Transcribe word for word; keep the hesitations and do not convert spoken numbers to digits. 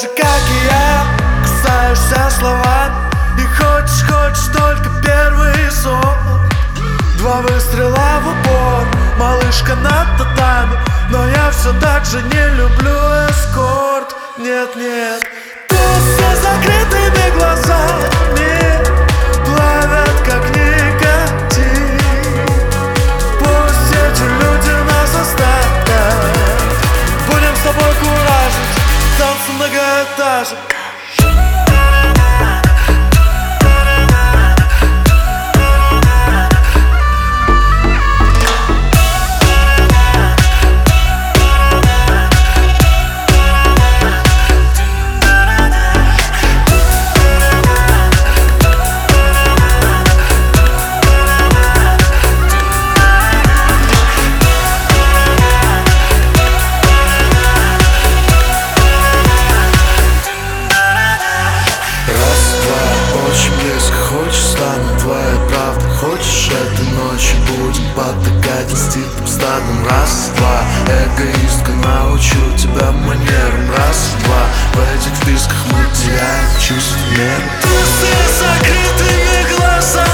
же, как и я, кусаешься словами и хочешь, хочешь только первый сон. Два выстрела в упор, малышка над татами, но я все так же не люблю эскорт. Нет, нет, тусы с закрытыми глазами плавят, как никотин. Пусть эти люди нас оставят, будем с тобой куражить танцы многоэтажек. Хочешь, стану твоей правдой. Хочешь, этой ночью будем потакать инстинктом стадом. Раз, два, эгоистка, научу тебя манерам. Раз, два, в этих списках мы теряем чувство меры. Тусы с закрытыми глазами